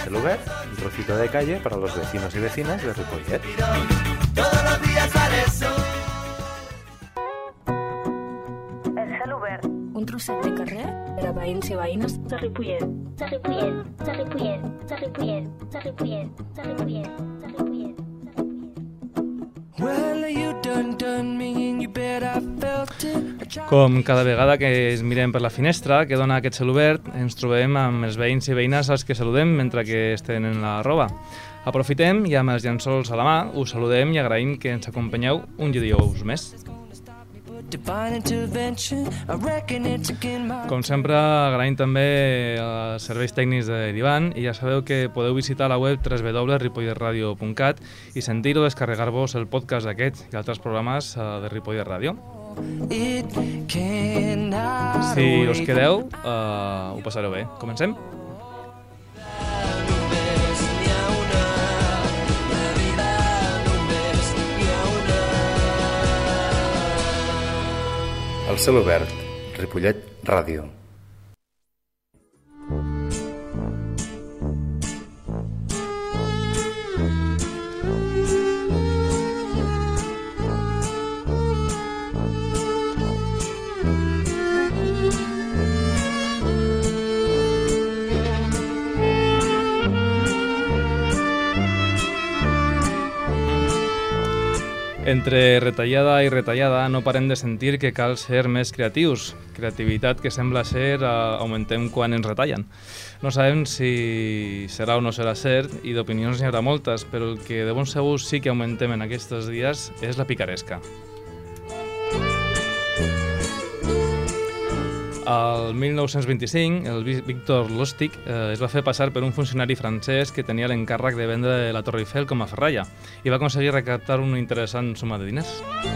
Celobert, un trocito de calle para los vecinos y vecinas de Ripollet. Todos los días sale el sol. El Celobert, un trosset de carrer per a veïns i veïnes de Ripollet. De Ripollet, de Ripollet, de Ripollet, de Ripollet, de Ripollet, de Ripollet. Com cada vegada que ens mirem per la finestra que dona aquest celobert, ens trobem amb els veïns i veïnes als que saludem mentre que estem en la roba. Aprofitem i amb els llençols a la mà us saludem i agraïm que ens acompanyeu un dijous més. Com sempre, agraïm també els serveis tècnics de l'Ivan i ja sabeu que podeu visitar la web www.ripolletradio.cat i sentir o descarregar-vos el podcast d'aquest i altres programes de Ripollet Ràdio. Si us quedeu, ho passareu bé. Comencem? El Celobert, Ripollet Ràdio. Entre retallada i retallada no parem de sentir que cal ser més creatius, creativitat que sembla ser augmentem quan ens retallen. No sabem si serà o no serà cert i d'opinions n'hi haurà moltes, però el que de bon segur sí que augmentem en aquests dies és la picaresca. Al 1925, el Víctor Lustig es va fer passar per un funcionari francès que tenia l'encàrrec de vendre la Torre Eiffel com a ferralla i va aconseguir recaptar una interessant suma de diners.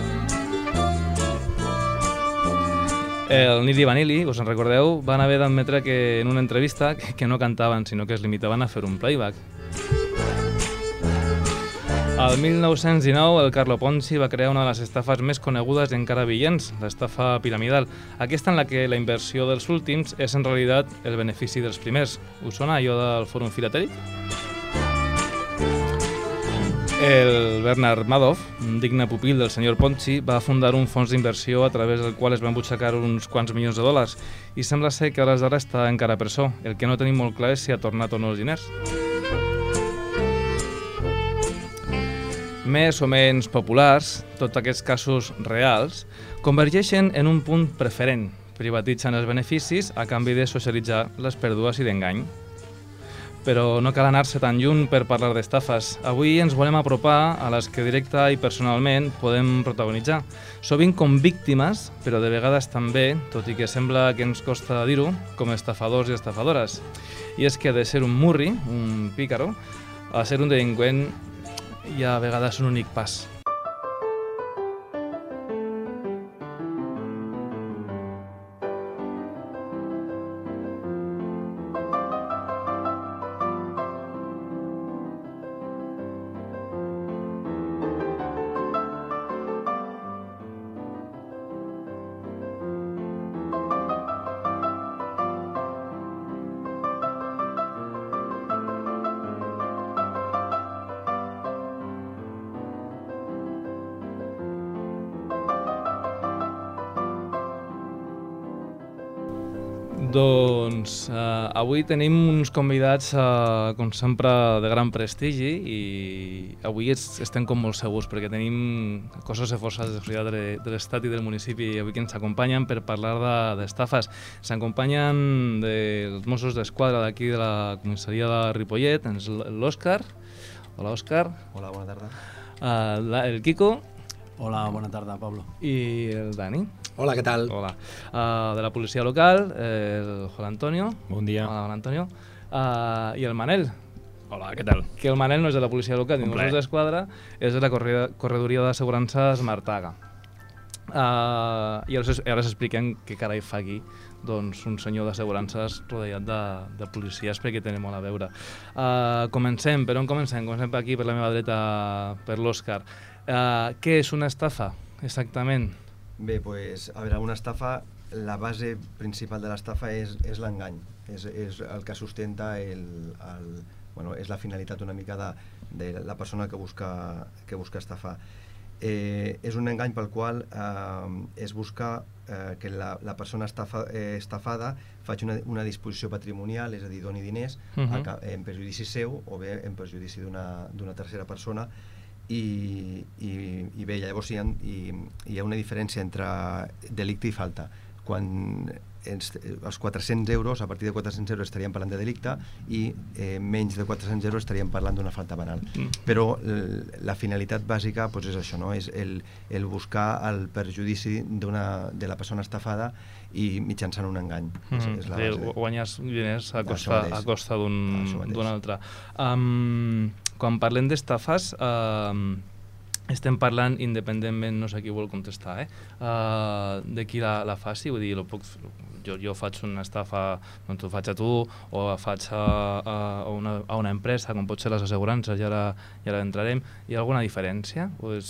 El Nil i Vanilli, us en recordeu, van haver d'admetre que en una entrevista que no cantaven, sinó que es limitaven a fer un playback. Al 1919, el Carlo Ponzi va crear una de les estafes més conegudes i encara vigents, l'estafa piramidal. Aquesta en la que la inversió dels últims és en realitat el benefici dels primers. Us sona allò del Fòrum Filatèlic? El Bernard Madoff, un digne pupil del senyor Ponzi, va fundar un fons d'inversió a través del qual es van butxacar uns quants milions de dòlars i sembla ser que a hores d'ara està encara a presó. El que no tenim molt clar és si ha tornat o no els diners. Més o menys populars, tots aquests casos reals, convergeixen en un punt preferent. Privatitzen els beneficis a canvi de socialitzar les pèrdues i d'engany. Però no cal anar-se tan lluny per parlar d'estafes. Avui ens volem apropar a les que directa i personalment podem protagonitzar. Sovint com víctimes, però de vegades també, tot i que sembla que ens costa dir-ho, com estafadors i estafadores. I és que de ser un murri, un pícaro, a ser un delinqüent hi ha a vegades un únic pas. Doncs avui tenim uns convidats, com sempre, de gran prestigi i avui estem com molt segurs perquè tenim cossos de forces de seguretat de l'Estat i del municipi avui que ens acompanyen per parlar d'estafes. Ens acompanyen dels Mossos d'Esquadra d'aquí de la comissaria de Ripollet, l'Òscar. Hola, Òscar. Hola, bona tarda. El Quico. Hola, bona tarda, Pablo. I el Dani. Hola, què tal? Hola. De la policia local, el Juan Antonio. Bon dia. Hola, Juan Antonio. I el Manel. Hola, què tal? Que el Manel no és de la policia local ni de Mossos d'Esquadra, és de la corredoria d'assegurances Martaga. I ara expliquem què carai fa aquí doncs, un senyor d'assegurances rodeat de policies perquè tenen molt a veure. Comencem. Per on comencem? Comencem per aquí, per la meva dreta, per l'Òscar. Què és una estafa, exactament? Bé, doncs, a veure, una estafa, la base principal de l'estafa és l'engany. És el que sustenta és la finalitat una mica de la persona que busca estafar. És un engany pel qual es busca que la persona estafada faci una disposició patrimonial, és a dir, doni diners en perjudici seu o bé en perjudici d'una tercera persona, i bé, llavors hi ha una diferència entre delicte i falta. Quan els 400 euros, a partir de 400 euros estaríem parlant de delicte, i menys de 400 euros estaríem parlant d'una falta penal. Però la finalitat bàsica és això, no? És el buscar el perjudici de la persona estafada i mitjançant un engany. Guanyar diners a costa d'un altre. Quan parlem d'estafes, estem parlant, independentment, no sé qui vol contestar, de qui la faci, vull dir, jo faig una estafa, doncs ho faig a tu, o faig a una empresa, com pot ser les assegurances, ja ara entrarem. Hi ha alguna diferència?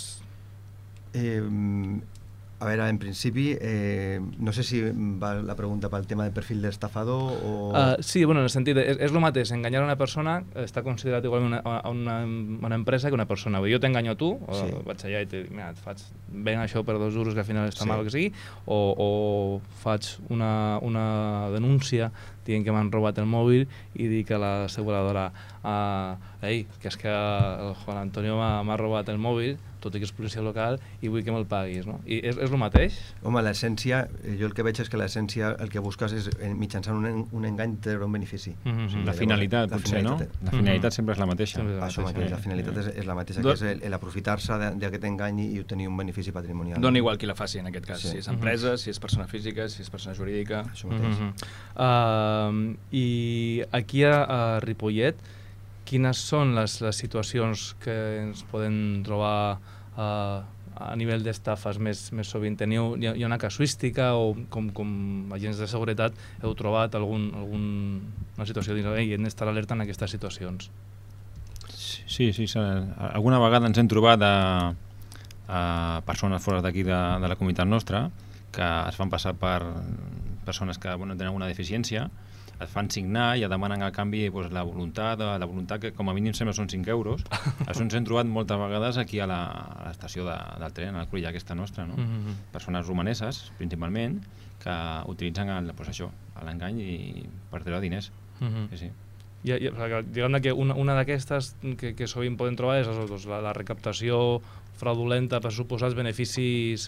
A veure, en principi, no sé si va la pregunta pel tema del perfil d'estafador o... Sí, en el sentit, és el mateix, enganyar una persona està considerat igualment una empresa que una persona. Jo t'enganyo a tu, vaig allà i et dic, mira, ven això per 2 euros que al final està mal o que sigui, o faig una denúncia dient que m'han robat el mòbil i dic a l'asseguradora, ei, que és que el Juan Antonio m'ha robat el mòbil, tot i que és policia local, i vull que me'l paguis, no? I és el mateix? Home, l'essència, jo el que veig és que l'essència, el que busques és, mitjançant un engany, treure un benefici. La finalitat, potser, no? La finalitat sempre és la mateixa. Això mateix, la finalitat és la mateixa, que és l'aprofitar-se d'aquest engany i obtenir un benefici patrimonial. Dona igual qui la faci, en aquest cas, si és empresa, si és persona física, si és persona jurídica... Això mateix. I aquí a Ripollet, quines són les situacions que ens podem trobar a nivell d'estafes més sovint? Hi ha una casuística o com agents de seguretat heu trobat alguna situació de dir, hem d'estar alerta en aquestes situacions? Sí, alguna vegada ens hem trobat a persones fora d'aquí de la comunitat nostra que es fan passar per persones que tenen alguna deficiència, et fan signar i et demanen a canvi la voluntat que com a mínim sempre són 5 euros. Això ens hem trobat moltes vegades aquí a l'estació del tren, a la cruïlla aquesta nostra, no? Persones romaneses, principalment, que utilitzen l'engany per treure diners. Sí. Diguem que una d'aquestes que sovint podem trobar és la recaptació fraudulenta per suposats beneficis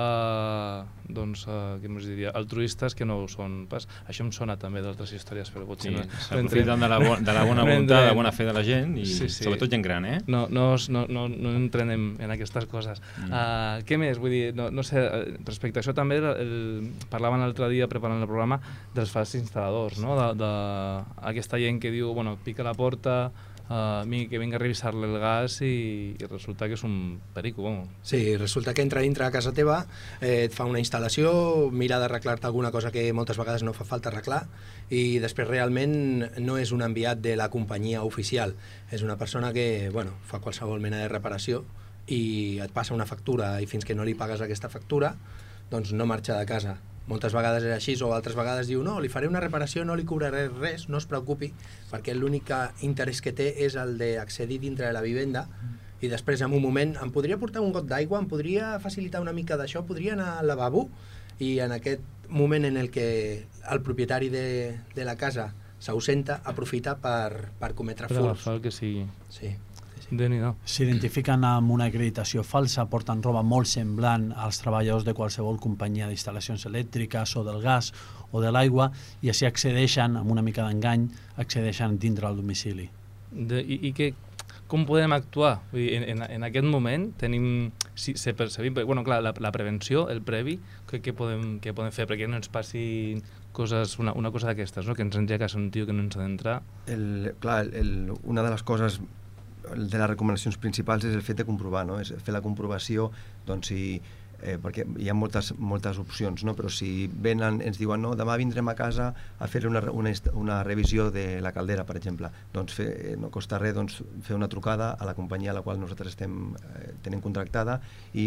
altruistes que no ho són pas. Això em sona també d'altres històries, però potser s'aprofiten de la bona voluntat, de la bona fe de la gent i sobretot gent gran, No entrenem en aquestes coses. Què més? Vull dir, no sé, respecte a això també parlaven l'altre dia preparant el programa dels falsos instal·ladors, no? D'aquesta gent que diu, pica la porta, que vinga a revisar-li el gas i resulta que és un perico. Sí, resulta que entra dintre de casa teva, et fa una instal·lació, mira d'arreglar-te alguna cosa que moltes vegades no fa falta arreglar, i després realment no és un enviat de la companyia oficial, és una persona que fa qualsevol mena de reparació i et passa una factura i fins que no li pagues aquesta factura doncs no marxa de casa. Moltes vegades és així, o altres vegades diu no, li faré una reparació, no li cobraré res, no es preocupi, perquè l'únic interès que té és el d'accedir dintre de la vivenda i després en un moment em podria portar un got d'aigua, em podria facilitar una mica d'això, podria anar al lavabo, i en aquest moment en el que el propietari de la casa s'ausenta, aprofita per cometre furts. Per agafar el que sigui. Sí. S'identifiquen amb una acreditació falsa, porten roba molt semblant als treballadors de qualsevol companyia d'instal·lacions elèctriques o del gas o de l'aigua i així accedeixen, amb una mica d'engany, accedeixen dintre del domicili. Com podem actuar? En aquest moment tenim... la prevenció, el previ, què podem fer perquè no ens passi una cosa d'aquestes, que ens engega un tio que no ens ha d'entrar? Clar, una de les coses de les recomanacions principals és el fet de comprovar, és fer la comprovació, perquè hi ha moltes opcions, però si venen, ens diuen demà vindrem a casa a fer una revisió de la caldera, per exemple, doncs no costa res fer una trucada a la companyia a la qual nosaltres tenim contractada i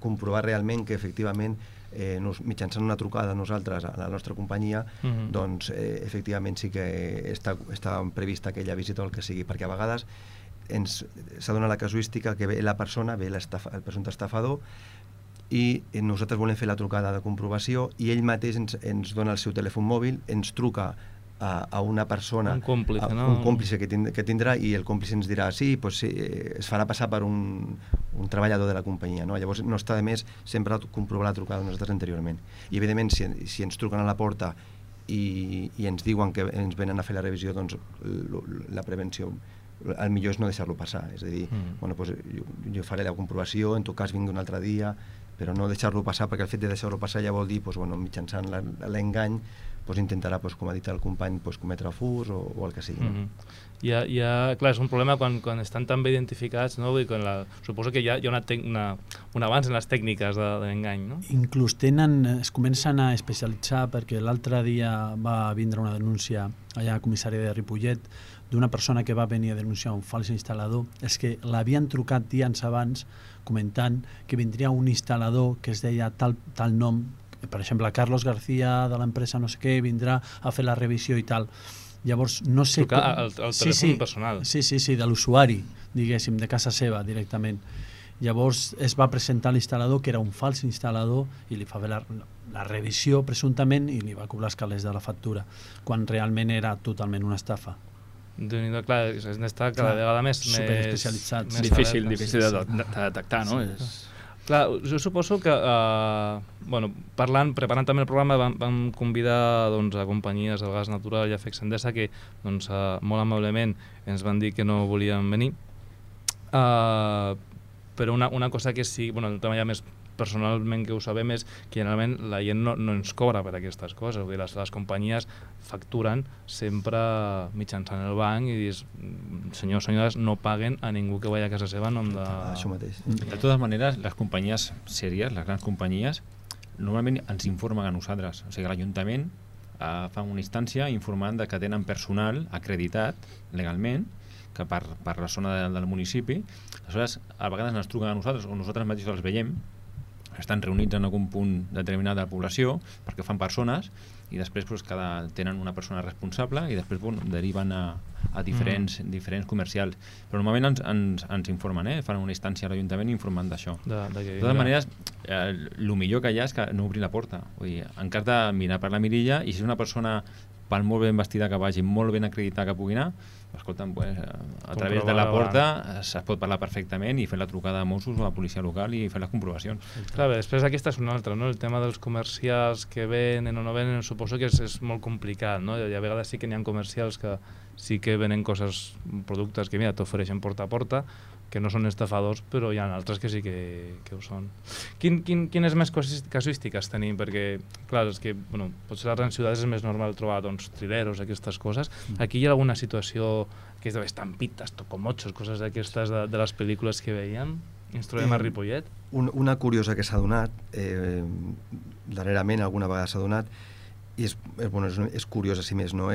comprovar realment que efectivament mitjançant una trucada nosaltres a la nostra companyia, doncs efectivament sí que està prevista aquella visita o el que sigui, perquè a vegades s'adona la casuística que ve la persona, ve el presumpte estafador, i nosaltres volem fer la trucada de comprovació i ell mateix ens dona el seu telèfon mòbil, ens truca a una persona, un còmplice, no? Un còmplice que tindrà, i el còmplice ens dirà sí, es farà passar per un treballador de la companyia, no? Llavors no està de més sempre comprovar la trucada nosaltres anteriorment, i evidentment si ens truquen a la porta i ens diuen que ens venen a fer la revisió, doncs la prevenció el millor és no deixar-lo passar, és a dir, bueno, doncs jo faré la comprovació, en tot cas vingui un altre dia, però no deixar-lo passar, perquè el fet de deixar-lo passar ja vol dir, doncs, bueno, mitjançant l'engany, doncs intentarà, doncs, com ha dit el company, doncs, cometre furs o el que sigui. No? Clar, és un problema quan estan tan bé identificats, no? Vull dir, suposo que hi ha un avanç en les tècniques d'engany, no? Inclús es comencen a especialitzar, perquè l'altre dia va vindre una denúncia allà a la comissària de Ripollet d'una persona que va venir a denunciar un fals instal·lador. És que l'havien trucat dies abans comentant que vindria un instal·lador que es deia tal nom, per exemple, Carlos García de l'empresa no sé què, vindrà a fer la revisió i tal. Llavors, no sé... Trucar al telèfon personal. Sí, de l'usuari, diguéssim, de casa seva directament. Llavors es va presentar l'instal·lador, que era un fals instal·lador, i li fa fer la revisió, presumptament, i li va cobrar els calés de la factura, quan realment era totalment una estafa. Déu-n'hi-do, clar, n'està cada vegada més superespecialitzats. Difícil de detectar, no? Clar, jo suposo que, preparant també el programa, vam convidar a companyies del gas natural i Afex Endesa que molt amablement ens van dir que no volien venir, però una cosa que sí, el tema ja més personalment que ho sabem és que generalment la gent no ens cobra per aquestes coses. Vull dir, les companyies facturen sempre mitjançant el banc i dius, senyors, senyores, no paguen a ningú que vagi a casa seva en nom de... Això mateix. De totes maneres, les companyies sèries, les grans companyies, normalment ens informen a nosaltres. O sigui, l'Ajuntament fa una instància informant que tenen personal acreditat legalment que per la zona del municipi. Aleshores, a vegades ens truquen a nosaltres o nosaltres mateixos els veiem, estan reunits en algun punt determinat de la població perquè fan persones i després tenen una persona responsable i després deriven a diferents comercials. Però normalment ens informen, fan una instància a l'Ajuntament informant d'això. De totes maneres, el millor que hi ha és que no obrir la porta. Vull dir, en cas de mirar per la mirilla, i si una persona per molt ben vestida que vagi, molt ben acreditada que pugui anar, escolta'm, a través de la porta es pot parlar perfectament i fer la trucada a Mossos o a la policia local i fer les comprovacions. Clar, després aquesta és una altra, no? El tema dels comercials que venen o no venen, suposo que és molt complicat, no? I a vegades sí que n'hi ha comercials que sí que venen coses, productes que, mira, t'ofereixen porta a porta, que no són estafadors, però hi ha altres que sí que ho són. Quines més casuístiques tenim? Perquè, clar, és que, potser a les grans ciutats és més normal trobar, trileros, aquestes coses. Aquí hi ha alguna situació que és d'estampites, tocomochos, coses d'aquestes de les pel·lícules que veiem? Ens trobem a Ripollet? Una curiosa que s'ha donat, darrerament alguna vegada s'ha donat, i és curiós a si més, no?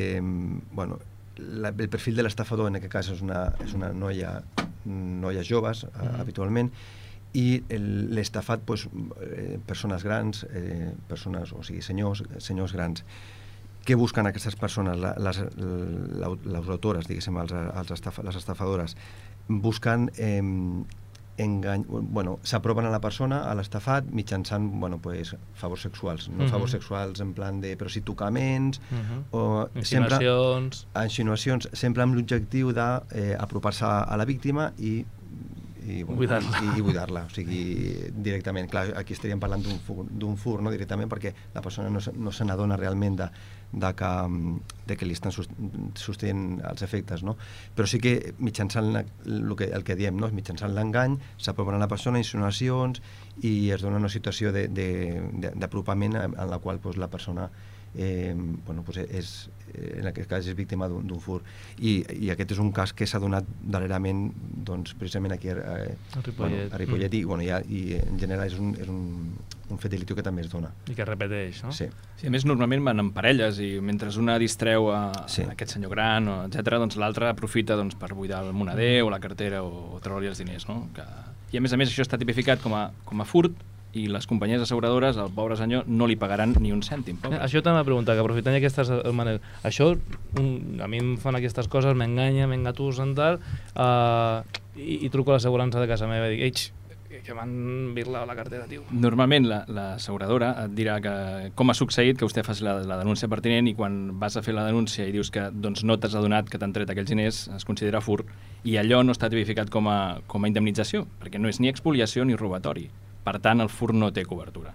El perfil de l'estafador en aquest cas és una noies joves, habitualment, i l'estafat, persones grans, o sigui, senyors grans. Què busquen aquestes persones, les autores, diguéssim, les estafadores? Busquen engany, s'apropen a la persona, a l'estafat, mitjançant favors sexuals, no favors sexuals en plan de però si tocaments, o insinuacions, sempre amb l'objectiu d'apropar-se a la víctima i buidar-la, o sigui, directament. Clar, aquí estaríem parlant d'un fur, no?, directament, perquè la persona no se n'adona realment de que li estan sostenint els efectes, no? Però sí que mitjançant el que diem, no?, mitjançant l'engany, s'apropen a la persona, insinuacions, i es dona una situació d'apropament en la qual la persona bueno, pues en aquest cas és víctima d'un furt. I aquest és un cas que s'ha donat darrerament, doncs, precisament aquí a Ripollet, i en general és un fet delictiu que també es dona. I que es repeteix, no? Sí. A més, normalment van en parelles i mentre una distreu a aquest senyor gran, etc., doncs l'altre aprofita per buidar el moneder o la cartera o treure-li els diners, no? I a més, això està tipificat com a furt, i les companyies asseguradores, al pobre senyor, no li pagaran ni un cèntim. Això també m'ha preguntat, que aprofitant aquestes maneres, això, a mi em fan aquestes coses, m'engatusen tal, i truco a l'assegurança de casa meva i dic, que m'han virlat la cartera, tio. Normalment l'asseguradora et dirà com ha succeït que vostè faci la denúncia pertinent, i quan vas a fer la denúncia i dius que no t'has adonat que t'han tret aquells diners, es considera furt, i allò no està tipificat com a indemnització, perquè no és ni expoliació ni robatori. Per tant, el furt no té cobertura.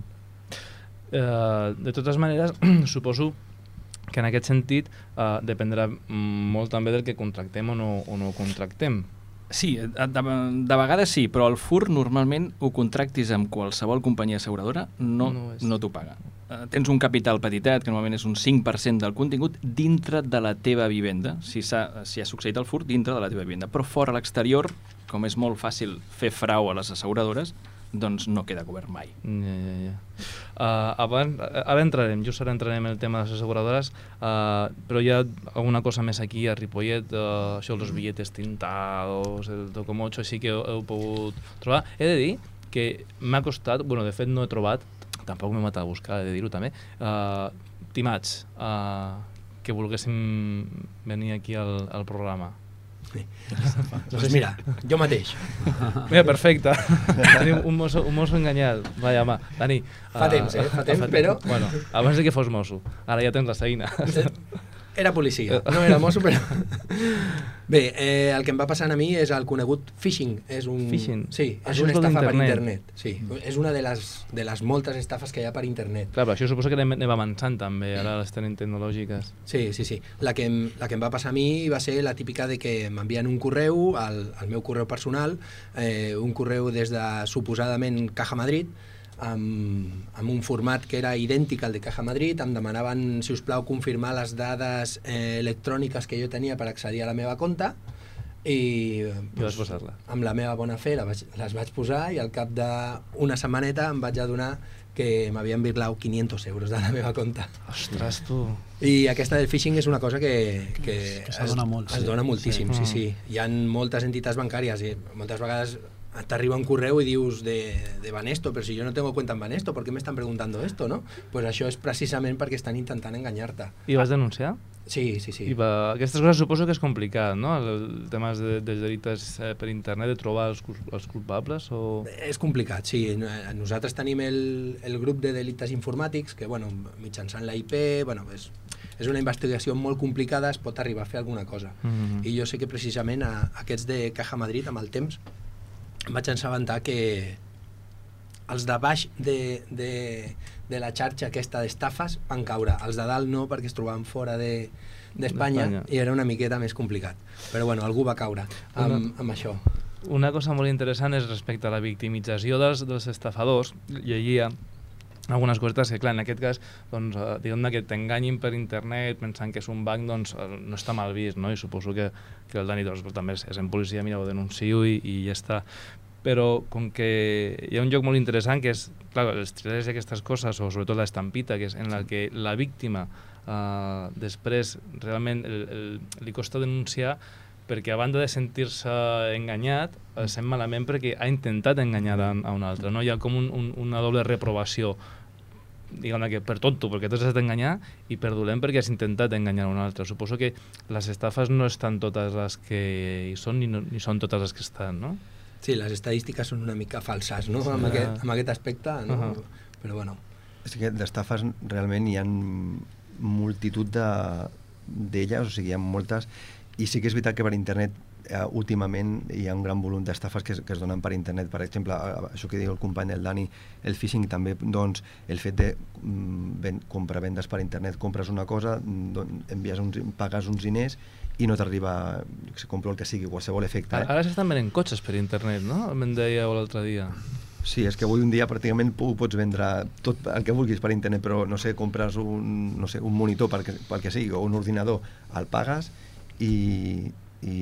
De totes maneres, suposo que en aquest sentit dependrà molt també del que contractem o no contractem. Sí, de vegades sí, però el furt normalment ho contractis amb qualsevol companyia asseguradora, no t'ho paga. Tens un capital petitet, que normalment és un 5% del contingut, dintre de la teva vivenda, si ha succeït el furt dintre de la teva vivenda, però fora a l'exterior, com és molt fàcil fer frau a les asseguradores, doncs no queda cobert mai. Ara entrarem, just ara entrarem en el tema de les asseguradores, però hi ha alguna cosa més aquí a Ripollet, això dels billetes tintados, el Docomocho, així que heu pogut trobar. He de dir que m'ha costat, bueno, de fet no he trobat, tampoc m'he matat a buscar, he de dir-ho també, timats que volguéssim venir aquí al programa. Doncs mira, jo mateix. Mira, perfecte. Tenim un mosso enganyat. Vaja, home, Dani... Fa temps, però... Bueno, abans de que fos mosso. Ara ja tens la feina. Era policia, no era mosso, però... Bé, el que em va passar a mi és el conegut phishing. Phishing? Sí, és una estafa per internet. Sí, és una de les moltes estafes que hi ha per internet. Clar, però això suposa que anem avançant també, ara les tenim tecnològiques. Sí. La que em va passar a mi va ser la típica de que m'envien un correu, al meu correu personal, un correu des de, suposadament, Caja Madrid, amb un format que era idèntic al de Caja Madrid. Em demanaven, si us plau, confirmar les dades electròniques que jo tenia per accedir a la meva compte, i vas posar-la. Amb la meva bona fe les vaig posar, i al cap d'una setmaneta em vaig adonar que m'havien virlat 500 euros de la meva compte. Ostres, tu! I aquesta del phishing és una cosa que es dona molt, es dona moltíssim, sí. Hi ha moltes entitats bancàries i moltes vegades t'arriba un correu i dius de Banesto, però si jo no tengo cuenta en Banesto, ¿por qué me están preguntando esto, no? Pues això és precisament perquè estan intentant enganyar-te. I vas denunciar? Sí. I aquestes coses suposo que és complicat, no? El tema dels delictes per internet, de trobar els culpables? És complicat, sí. Nosaltres tenim el grup de delictes informàtics, que, bueno, mitjançant la IP, bueno, és una investigació molt complicada, es pot arribar a fer alguna cosa. I jo sé que precisament aquests de Caja Madrid, amb el temps, em vaig assabentar que els de baix de la xarxa aquesta d'estafes van caure, els de dalt no, perquè es trobaven fora d'Espanya i era una miqueta més complicat, però bueno, algú va caure amb això. Una cosa molt interessant és respecte a la victimització dels estafadors. Llegia algunes coses que, clar, en aquest cas, doncs, diguem-ne que t'enganyin per internet pensant que és un banc, doncs no està mal vist, no? I suposo que el Dani també és en policia, mira, ho denuncio i ja està. Però com que hi ha un lloc molt interessant que és, clar, els trilers i aquestes coses, o sobretot l'estampita, que és en la que la víctima després realment li costa denunciar, perquè a banda de sentir-se enganyat, sent malament perquè ha intentat enganyar a un altre, no? Hi ha com una doble reprovació, diguem-ne que per tonto, perquè tu has estat enganyar, i per dolent perquè has intentat enganyar a un altre. Suposo que les estafes no estan totes les que hi són, ni són totes les que estan, no? Sí, les estadístiques són una mica falses, no? Amb aquest aspecte, no? Però bueno. És que d'estafes realment hi ha multitud d'elles, o sigui, hi ha moltes, i sí que és veritat que per internet últimament hi ha un gran volum d'estafes que es donen per internet. Per exemple, això que diu el company del Dani, el phishing també, doncs, el fet de compra-vendes per internet, compres una cosa, pagues uns diners i no t'arriba, jo que sé, compro el que sigui, qualsevol efecte. Ara s'estan venent cotxes per internet, no? Me'n dèieu l'altre dia. Sí, és que avui en dia pràcticament ho pots vendre tot el que vulguis per internet, però no sé, compres un monitor pel que sigui, o un ordinador, el pagues i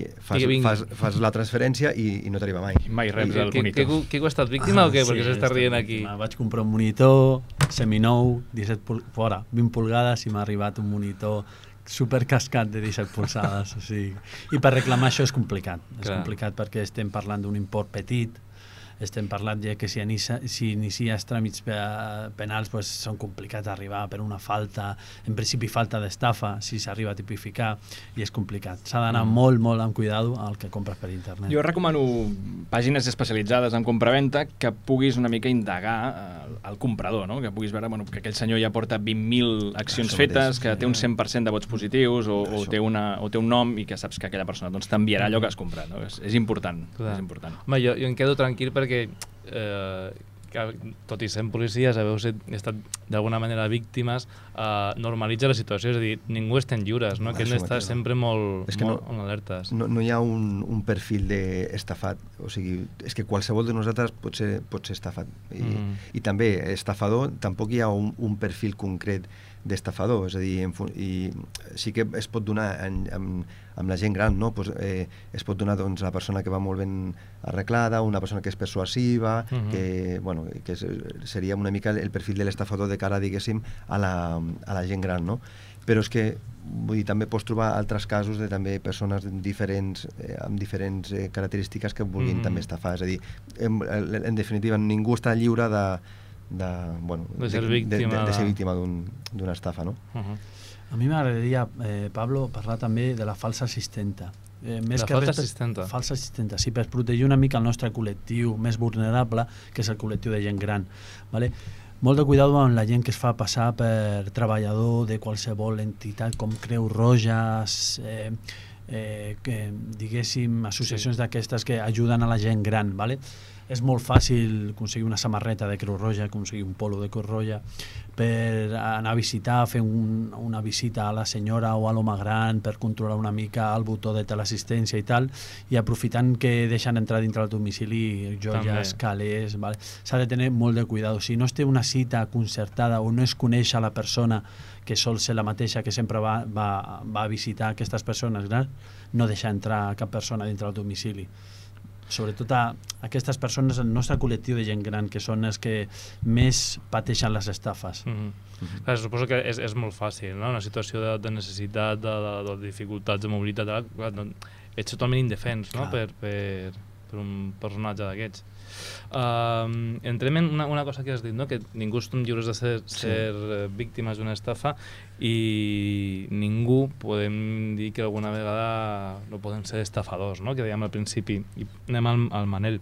fas la transferència i no t'arriba mai. Mai reps el monitor. Qui ha estat víctima o què? Perquè s'està rient aquí. Vaig comprar un monitor seminou, 20 polgades, i m'ha arribat un monitor supercascat de 17 polzades. O sigui. I per reclamar això és complicat. És complicat perquè estem parlant d'un import petit, estem parlant ja que si inicies tràmits penals són complicats d'arribar per una falta, en principi falta d'estafa, si s'arriba a tipificar, i és complicat. S'ha d'anar molt, molt amb cuidado al que compres per internet. Jo recomano pàgines especialitzades en compraventa que puguis una mica indagar el comprador, no? Que puguis veure que aquell senyor ja porta 20.000 accions fetes, que té un 100% de vots positius o té un nom i que saps que aquella persona t'enviarà allò que has comprat. No? És important. Home, jo em quedo tranquil perquè tot i sent policies, haveu estat d'alguna manera víctimes, normalitza la situació, és a dir, ningú estem lliures, no? Que hem d'estar sempre molt alertes. No hi ha un perfil d'estafat, o sigui, és que qualsevol de nosaltres pot ser estafat. I també, estafador, tampoc hi ha un perfil concret d'estafador, és a dir, sí que es pot donar amb la gent gran, no? Es pot donar la persona que va molt ben arreglada, una persona que és persuasiva, que seria una mica el perfil de l'estafador de cara, diguéssim, a la gent gran, no? Però és que també pots trobar altres casos de també persones amb diferents característiques que vulguin també estafar, és a dir, en definitiva, ningú està lliure de ser víctima d'una estafa, no? A mi m'agradaria, Pablo, parlar també de la falsa assistenta. Falsa assistenta, sí, per protegir una mica el nostre col·lectiu més vulnerable, que és el col·lectiu de gent gran. Molt de cuidado amb la gent que es fa passar per treballador de qualsevol entitat com Creu Roja, diguéssim, associacions d'aquestes que ajuden a la gent gran. És molt fàcil aconseguir una samarreta de Creu Roja, aconseguir un polo de Creu Roja, per anar a visitar, fer una visita a la senyora o a l'home gran, per controlar una mica el botó de teleassistència i tal, i aprofitant que deixen entrar dintre del domicili joies, calés, s'ha de tenir molt de cuidado. Si no es té una cita concertada o no es coneix a la persona, que sol ser la mateixa que sempre va a visitar aquestes persones grans, no deixar entrar cap persona dintre del domicili. Sobretot a aquestes persones, el nostre col·lectiu de gent gran, que són els que més pateixen les estafes. Suposo que és molt fàcil, no? Una situació de necessitat, de dificultats de mobilitat, ets totalment indefens, no? Per un personatge d'aquests. Entrem en una cosa que has dit, no? Que ningú estem lliures de ser víctimes d'una estafa, i ningú podem dir que alguna vegada no poden ser estafadors, no? Que dèiem al principi, i anem al Manel,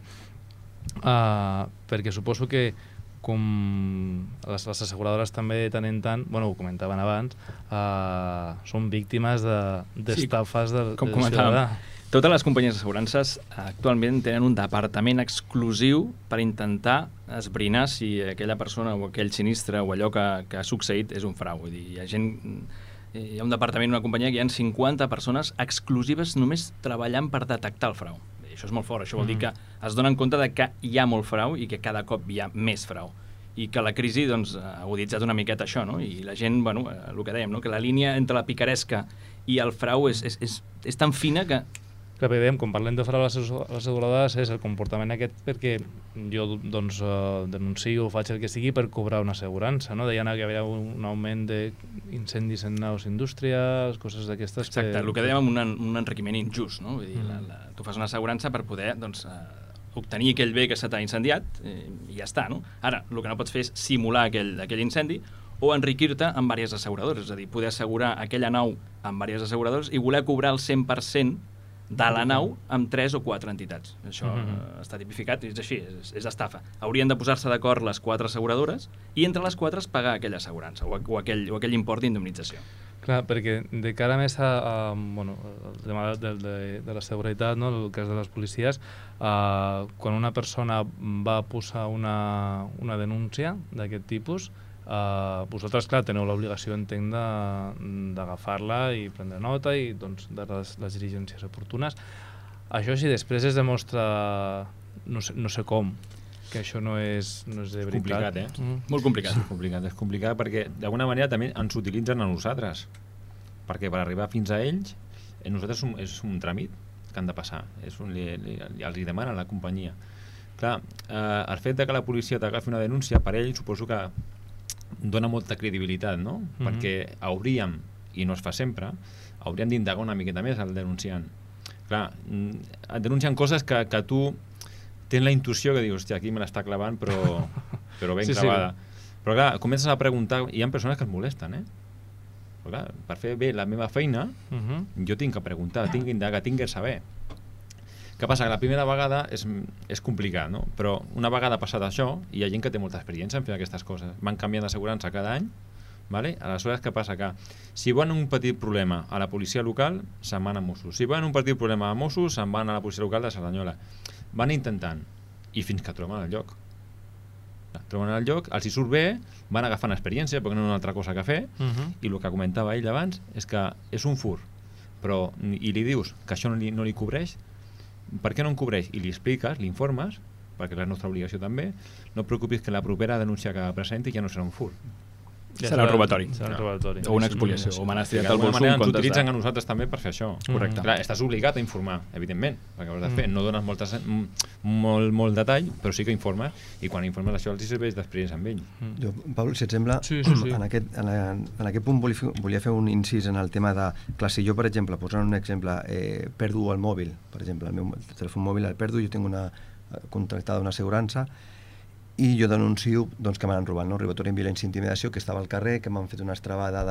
perquè suposo que com les asseguradores també de tant en tant, ho comentaven abans, són víctimes d'estafes del ciutadà. Totes les companyies d'assegurances actualment tenen un departament exclusiu per intentar esbrinar si aquella persona o aquell sinistre o allò que ha succeït és un frau. Vull dir, hi ha un departament, una companyia, que hi ha 50 persones exclusives només treballant per detectar el frau. I això és molt fort, això vol dir que es donen compte de que hi ha molt frau i que cada cop hi ha més frau. I que la crisi ha aguditzat una miqueta això, no? I la gent, el que dèiem, que la línia entre la picaresca i el frau és tan fina que... Clar, perquè dèiem, quan parlem de frau a les asseguradores és el comportament aquest perquè jo denuncio o faig el que sigui per cobrar una assegurança, no? Deien que hi havia un augment d'incendis en naus industrials, coses d'aquestes. Exacte, el que dèiem un enriquiment injust, no? Vull dir, tu fas una assegurança per poder obtenir aquell bé que se t'ha incendiat i ja està, no? Ara, el que no pots fer és simular aquell incendi o enriquir-te amb diverses asseguradores, és a dir, poder assegurar aquella nau amb diverses asseguradores i voler cobrar el 100% de la nau amb 3 o 4 entitats. Això està tipificat, és així, és estafa. Haurien de posar-se d'acord les 4 asseguradores i entre les 4 pagar aquella assegurança o aquell import d'indemnització. Clar, perquè de cara més el tema de la seguretat, no? El cas de les policies, quan una persona va posar una denúncia d'aquest tipus, vosaltres, clar, teniu l'obligació, entenc, d'agafar-la i prendre nota i de les diligències oportunes. Això, si després es demostra, no sé com, que això no és de veritat. Complicat, Molt complicat. És complicat perquè d'alguna manera també ens utilitzen a nosaltres, perquè per arribar fins a ells nosaltres és un tràmit que han de passar, els hi demana la companyia. Clar, el fet que la policia t'agafi una denúncia per ell suposo que dona molta credibilitat, no? Perquè hauríem, i no es fa sempre, hauríem d'indagar una miqueta més al denunciant. Clar, et denuncien coses que tu tens la intuïció que dius, hòstia, aquí me l'està clavant, però ben clavada. Però clar, comences a preguntar, hi ha persones que es molesten, però clar, per fer bé la meva feina, jo tinc que preguntar, tinc que indagar, tinc que saber. Què passa? Que la primera vegada és complicat, no? Però una vegada passat això, hi ha gent que té molta experiència en fer aquestes coses. Van canviant d'assegurança cada any, ¿vale? Aleshores, què passa? Que si van un petit problema a la policia local, se'n van a Mossos. Si van un petit problema a Mossos, se'n van a la policia local de Cerdanyola. Van intentant, i fins que troben el lloc. Troben el lloc, els hi surt bé, van agafant experiència, perquè no hi ha una altra cosa que fer, i el que comentava ell abans és que és un fur, però, i li dius que això no li cobreix, per què no en cobreix? I li expliques, li informes, perquè és la nostra obligació també, no et preocupis que la propera denúncia que presenti ja no serà un fur. Serà un robatori. O una expoliació, o m'han estirat el bolsum. Ens utilitzen a nosaltres també per fer això. Correcte. Clar, estàs obligat a informar, evidentment, perquè ho has de fer. No dones molt detall, però sí que informes, i quan informes això els serveix d'experiència amb ell. Jo, Pablo, si et sembla, en aquest punt volia fer un incís en el tema de... Clar, si jo, per exemple, posant un exemple, perdo el mòbil, per exemple, el meu telèfon mòbil el perdo, jo tinc contractada una assegurança, i jo denuncio que m'han robat, no? Robatori amb violència i intimidació, que estava al carrer, que m'han fet una estrabada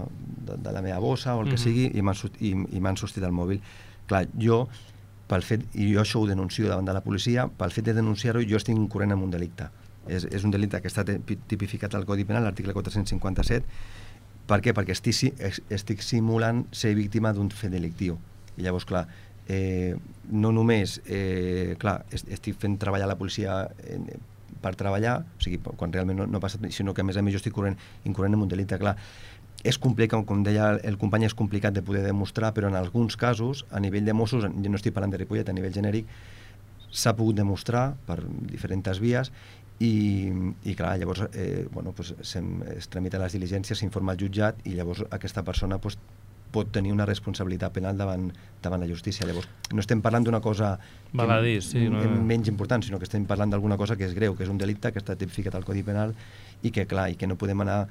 de la meva bossa o el que sigui, i m'han sortit el mòbil. Clar, jo això ho denuncio davant de la policia, pel fet de denunciar-ho jo estic incorrent en un delicte. És un delicte que està tipificat al Codi Penal, l'article 457. Per què? Perquè estic simulant ser víctima d'un fet delictiu. I llavors, clar, no només estic fent treballar la policia per treballar, o sigui, quan realment no passa, sinó que a més jo estic incorrent en un delicte. Clar, és complicat, com deia el company, és complicat de poder demostrar, però en alguns casos, a nivell de Mossos, jo no estic parlant de Ripollet, a nivell genèric, s'ha pogut demostrar per diferents vies i clar, llavors es tramiten les diligències, s'informa al jutjat i llavors aquesta persona pot tenir una responsabilitat penal davant la justícia. Llavors, no estem parlant d'una cosa menys important, sinó que estem parlant d'alguna cosa que és greu, que és un delicte que està tipificat al Codi Penal i que, clar, i que no podem anar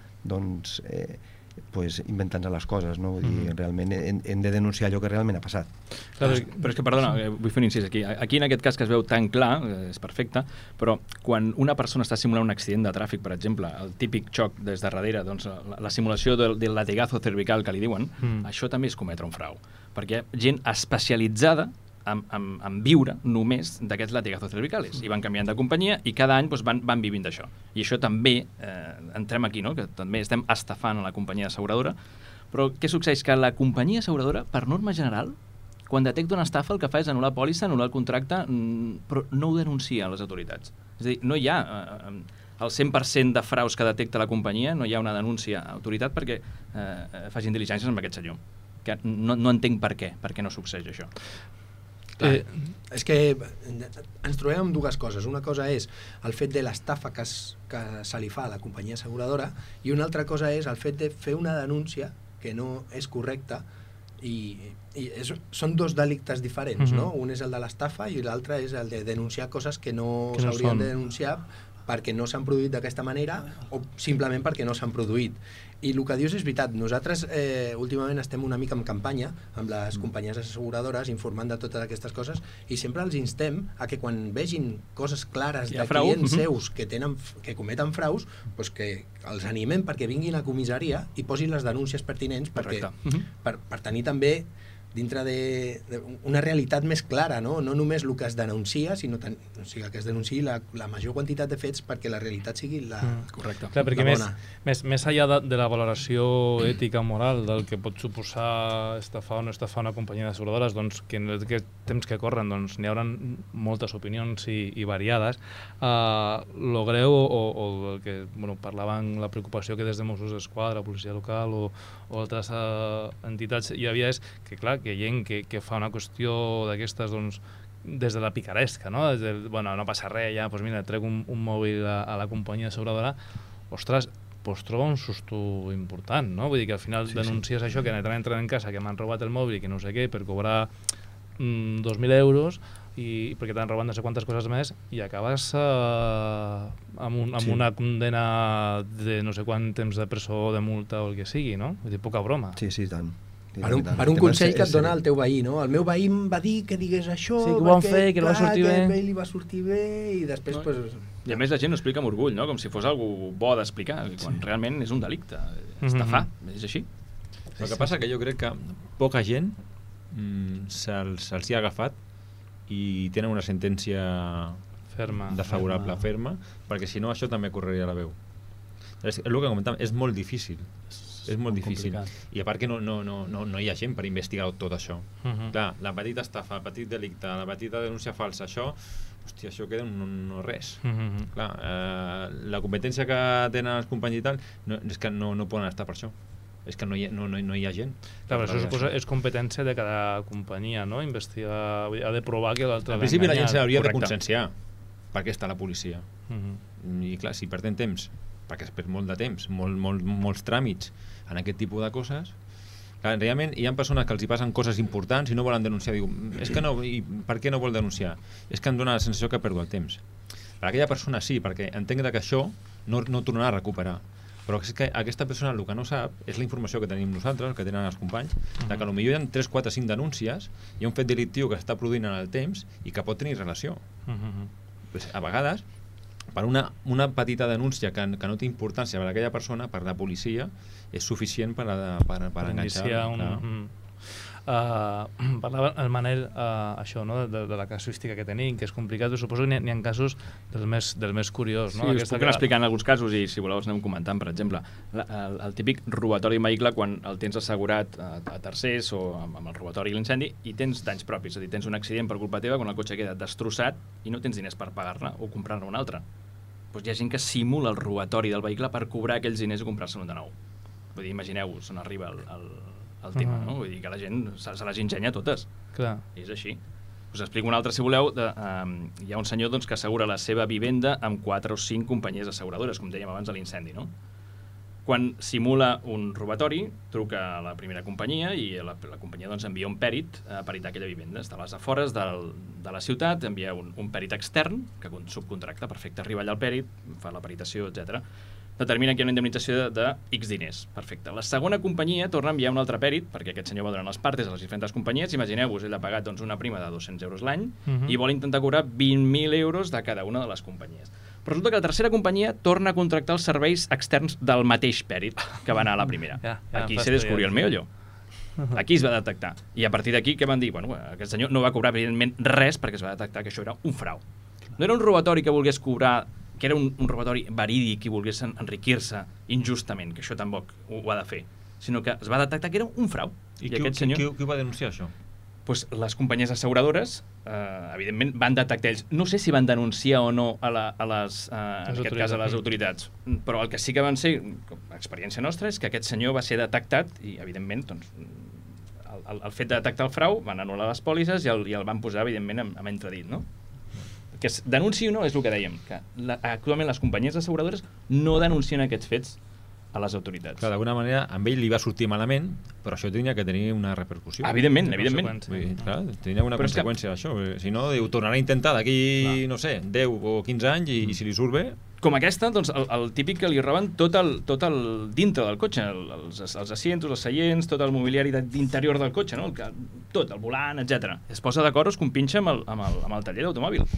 inventant-se les coses, no? Vull dir, realment hem de denunciar allò que realment ha passat. Però és que, perdona, vull fer un incís aquí. Aquí, en aquest cas que es veu tan clar, és perfecte, però quan una persona està simulant un accident de tràfic, per exemple, el típic xoc des de darrere, doncs la simulació del latigazo cervical que li diuen, això també és cometre un frau. Perquè hi ha gent especialitzada en viure només d'aquests latigazos cervicales i van canviant de companyia i cada any van vivint d'això. I això també, entrem aquí, no? Que també estem estafant a la companyia asseguradora, però què succeeix? Que la companyia asseguradora, per norma general, quan detecta una estafa el que fa és anul·lar pòlissa, anul·lar el contracte, però no ho denuncia a les autoritats. És a dir, no hi ha el 100% de fraus que detecta la companyia, no hi ha una denúncia a autoritat perquè facin diligències amb aquest senyor. Que no entenc per què no succeeix això. És que ens trobem amb dues coses. Una cosa és el fet de l'estafa que se li fa a la companyia asseguradora i una altra cosa és el fet de fer una denúncia que no és correcta i són dos delictes diferents, no? Un és el de l'estafa i l'altre és el de denunciar coses que no s'haurien de denunciar perquè no s'han produït d'aquesta manera o simplement perquè no s'han produït. I el que dius és veritat, nosaltres últimament estem una mica en campanya amb les companyies asseguradores informant de totes aquestes coses i sempre els instem a que quan vegin coses clares de clients seus que cometen fraus, doncs que els animem perquè vinguin a comissaria i posin les denúncies pertinents per tenir també dintre d'una realitat més clara, no només el que es denuncia, sinó que es denunciï la major quantitat de fets perquè la realitat sigui la correcta. Clar, perquè més enllà de la valoració ètica o moral del que pot suposar estafar o no estafar una companyia d'asseguradores, doncs que en aquest temps que corren n'hi haurà moltes opinions i variades. Lo greu o el que parlaven, la preocupació que des de Mossos d'Esquadra, policia local o altres entitats hi havia és que, clar, que hi ha gent que fa una qüestió d'aquestes, doncs, des de la picaresca, no? Bueno, no passa res, ja, doncs mira, trec un mòbil a la companyia asseguradora, ostres, doncs troba un susto important, no? Vull dir que al final denuncies això, que entren en casa, que m'han robat el mòbil i que no sé què, per cobrar 2.000 euros, i perquè t'han robat no sé quantes coses més, i acabes amb una condena de no sé quant temps de presó o de multa o el que sigui, no? Vull dir, poca broma. Sí, tant. Per un consell que et dona el teu veí, no? El meu veí em va dir que digués això, sí, que ho van fer, que li va sortir bé. Que li va sortir bé, i després... I a més la gent ho explica amb orgull, no? Com si fos algú bo d'explicar, quan realment és un delicte. Estafar, és així. El que passa que jo crec que poca gent se'ls hi ha agafat i tenen una sentència desfavorable, ferma, perquè si no això també correria la veu. És el que comentàvem, és molt difícil. És molt difícil. I a part que no hi ha gent per investigar tot això. Clar, la petita estafa, el petit delicte, la petita denúncia falsa, això, hòstia, això queda no res. Clar, la competència que tenen els companys i tal, és que no poden estar per això. És que no hi ha gent. Clar, però això suposa és competència de cada companyia, no? Investigar, ha de provar que l'altre l'ha enganyat. Al principi la gent s'hauria de conscienciar per què està la policia. I clar, si perdem temps, perquè es perd molt de temps, molts tràmits en aquest tipus de coses, clar, realment hi ha persones que els hi passen coses importants i no volen denunciar. Diu, és que no, i per què no vol denunciar? És que em dona la sensació que perdo el temps. Per aquella persona sí, perquè entenc que això no tornarà a recuperar. Però és que aquesta persona el que no sap és la informació que tenim nosaltres, que tenen els companys, de que potser hi ha 3, 4, 5 denúncies, hi ha un fet delictiu que s'està produint en el temps i que pot tenir relació. A vegades, per una petita denúncia que no té importància per a aquella persona, per la policia, és suficient per enganxar. Parlava el Manel això, no? de la casuística que tenim, que és complicat, però suposo que n'hi ha casos del més curiós. No? Sí, us puc anar explicant alguns casos i si voleu us anem comentant. Per exemple, el típic robatori de vehicle quan el tens assegurat a tercers o amb el robatori i l'incendi i tens danys propis, és a dir, tens un accident per culpa teva quan el cotxe queda destrossat i no tens diners per pagar-ne o comprar-ne un altre. Doncs hi ha gent que simula el robatori del vehicle per cobrar aquells diners i comprar-se un de nou. Vull dir, imagineu-vos on arriba el tema, no? Vull dir que la gent se les ingenia totes. Clar. És així. Us explico un altre, si voleu. Hi ha un senyor que assegura la seva vivenda amb 4 o 5 companyies asseguradores, com dèiem abans de l'incendi, no? Quan simula un robatori, truca a la primera companyia i la companyia envia un pèrit a peritar aquella vivenda. Està a les afores de la ciutat, envia un pèrit extern, que subcontracta, perfecte, arriba allà el pèrit, fa la peritació, etc. Determina que hi ha una indemnització de X diners. Perfecte. La segona companyia torna a enviar un altre pèrit, perquè aquest senyor va donant les partes a les diferents companyies. Imagineu-vos, ell ha pagat una prima de 200 euros l'any i vol intentar cobrar 20.000 euros de cada una de les companyies. Però resulta que la tercera companyia torna a contractar els serveis externs del mateix pèrit que va anar a la primera. Aquí se descubrió el meollo. Aquí es va detectar. I a partir d'aquí, què van dir? Bueno, aquest senyor no va cobrar, evidentment, res perquè es va detectar que això era un frau. No era un robatori que volgués cobrar, que era un robatori verídic i volgués enriquir-se injustament, que això tampoc ho ha de fer, sinó que es va detectar que era un frau. I qui ho va denunciar, això? Pues les companyies asseguradores, evidentment, van detectar ells. No sé si van denunciar o no en aquest cas a les autoritats, però el que sí que van ser, com a experiència nostra, és que aquest senyor va ser detectat i, evidentment, doncs, el fet de detectar el frau, van anul·lar les pòlisses i el van posar, evidentment, amb entredit, no? Que es denunciï o no és el que dèiem, que actualment les companyies asseguradores no denuncien aquests fets a les autoritats. Clar, d'alguna manera, amb ell li va sortir malament, però això tenia que tenir una repercussió. Evidentment. Clar, tenia una conseqüència, això. Si no, ho tornarà a intentar d'aquí, no sé, 10 o 15 anys i si li surt bé... Com aquesta, doncs, el típic que li roben tot el dintre del cotxe, els asientos, els seients, tot el mobiliari d'interior del cotxe, no? Tot, el volant, etc. Es posa d'acord, es compinxa amb el taller d'automòbil.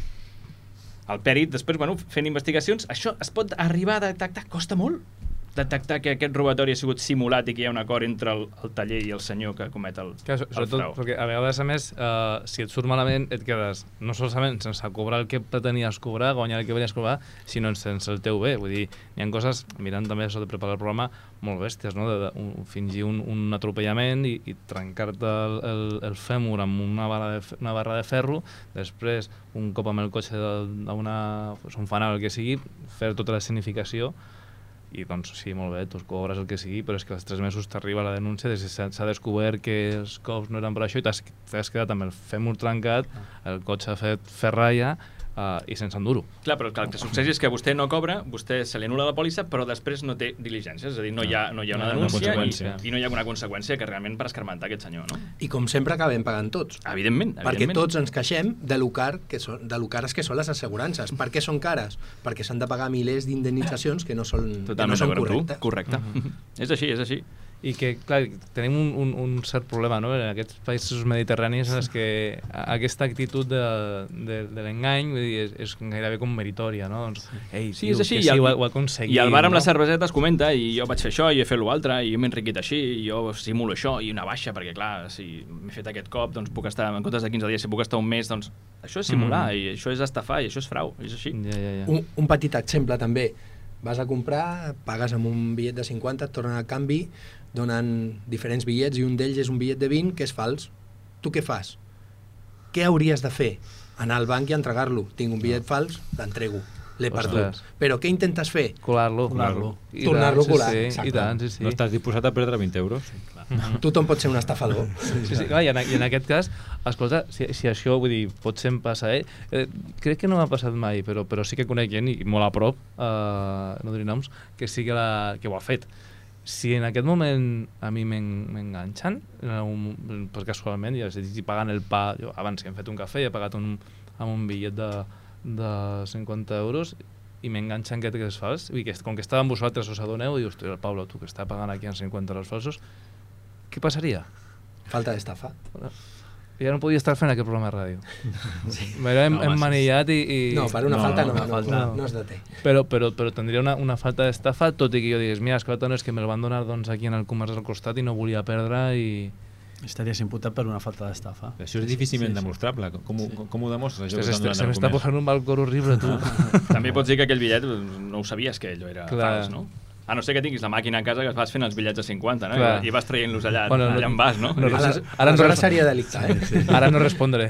El pèrit, després, fent investigacions, això es pot arribar a detectar, costa molt detectar que aquest robatori ha sigut simulat i que hi ha un acord entre el taller i el senyor que comet el frau. Perquè a vegades, a més, si et surt malament, et quedes no solament sense cobrar el que pretenies cobrar, guanyar el que venies a cobrar, sinó sense el teu bé. Vull dir, hi ha coses, mirant també això de preparar el programa, molt bèsties, no? De fingir un atropellament i trencar-te el fèmur amb una barra de ferro, després, un cop amb el cotxe d'un fanal, el que sigui, fer tota la significació i doncs sí, molt bé, tu cobres el que sigui, però és que als 3 mesos t'arriba la denúncia de si s'ha descobert que els cops no eren per això i t'has quedat amb el fèmur trencat, el cotxe ha fet ferralla i sense enduro. Clar, però el que succeeix és que vostè no cobra, vostè se li anul·la la pòlissa, però després no té diligències, és a dir, no hi ha una denúncia i no hi ha una conseqüència que realment per escarmentar aquest senyor, no? I com sempre acabem pagant tots. Evidentment. Perquè tots ens queixem de lo cares que són les assegurances. Per què són cares? Perquè s'han de pagar milers d'indemnitzacions que no són correctes. Correcte. És així. I que, clar, tenim un cert problema, no?, en aquests països mediterranis en els que aquesta actitud de l'engany és gairebé com meritòria, no? Doncs, ei, sí, tio, és així, que sí, ho aconseguim. I al bar amb la cerveseta es comenta, i jo vaig fer això, i he fet l'altre, i jo m'he enriquit així, i jo simulo això, i una baixa, perquè, clar, si m'he fet aquest cop, doncs puc estar, en comptes de 15 dies, si puc estar un mes, doncs això és simular, i això és estafar, i això és frau, és així. Un petit exemple, també. Vas a comprar, pagues amb un bitllet de 50, et tornen a canvi, donen diferents bitllets i un d'ells és un bitllet de 20 que és fals. Tu què fas? Què hauries de fer? Anar al banc i entregar-lo. Tinc un bitllet fals, l'entrego. L'he perdut. Però què intentes fer? Colar-lo. Tornar-lo a colar. I tant, sí. No estàs disposat a perdre 20 euros? Tothom pot ser un estafador. Sí, clar, i en aquest cas, escolta, si això, vull dir, potser em passa, crec que no m'ha passat mai, però sí que conec gent, i molt a prop, no diré noms, que sí que ho ha fet. Si en aquest moment a mi m'enganxen, pues casualment, ja estic pagant el pa, jo abans que hem fet un cafè, he pagat amb un bitllet de 50 euros i m'enganxen que és fals, i com que estava amb vosaltres us adoneu i dius, el Pablo, tu que està pagant aquí en 50 euros falsos, què passaria? Falta d'estafa. Ja no podia estar fent aquest programa de ràdio. M'he emmanillat i... No, per una falta no es deté. Però tindria una falta d'estafa, tot i que jo digués, mira, escolta, no és que me'l van donar aquí en el comerç al costat i no volia perdre i... Estaries imputat per una falta d'estafa. Això és difícilment demostrable. Com ho demostres? Se m'està posant un balcó horrible, tu. També pots dir que aquell bitllet no ho sabies, que allò era fals, no? A no ser que tinguis la màquina a casa que vas fent els bitllets de 50, no? I vas traient-los allà on vas, no? Ara seria delicte, Ara no respondré,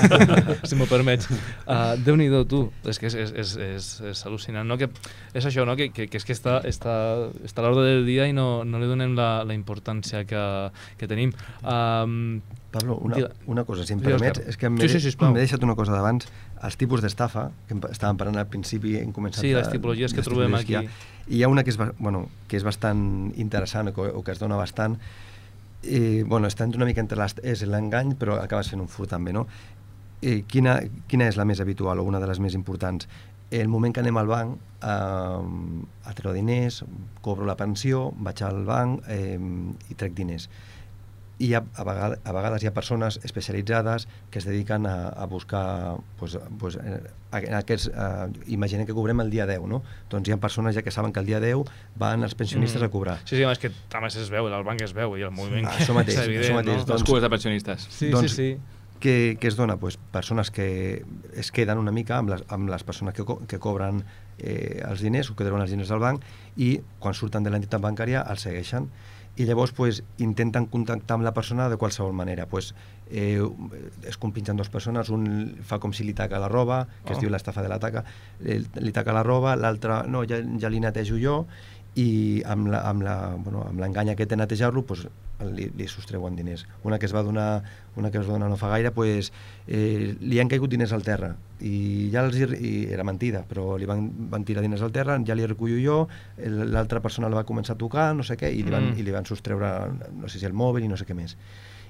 si m'ho permets. Déu-n'hi-do, tu. És que és al·lucinant, no? És això, no? Que és que està a l'ordre del dia i no li donem la importància que tenim. Pablo, una cosa, si em permets, és que m'he deixat una cosa d'abans. Els tipus d'estafa, que estàvem parlant al principi, hem començat... Sí, les tipologies que trobem aquí. Hi ha una que és bastant interessant o que es dona bastant. Està una mica entre és l'engany, però acabes fent un furt també, no? Quina és la més habitual o una de les més importants? El moment que anem al banc a treure diners, cobro la pensió, vaig al banc i trec diners. I a vegades hi ha persones especialitzades que es dediquen a buscar imaginem que cobrem el dia 10, no? Doncs hi ha persones ja que saben que el dia 10 van els pensionistes a cobrar. Sí, és que també es veu, el banc es veu i el moviment això mateix, no? Les cues de pensionistes. Sí. Què es dona? Persones que es queden una mica amb les persones que cobren els diners o que treuen els diners al banc i quan surten de l'entitat bancària els segueixen. I llavors intenten contactar amb la persona de qualsevol manera. Es compinxen dues persones, un fa com si li taca la roba, que es diu l'estafa de la taca, li taca la roba, l'altre no, ja li netejo jo, i amb l'engany aquest de netejar-lo li sostreuen diners. Una que es va donar no fa gaire, li han caigut diners al terra i era mentida, però li van tirar diners al terra, ja li recullo jo, l'altra persona la va començar a tocar, no sé què, i li van sostreure, no sé si el mòbil i no sé què més,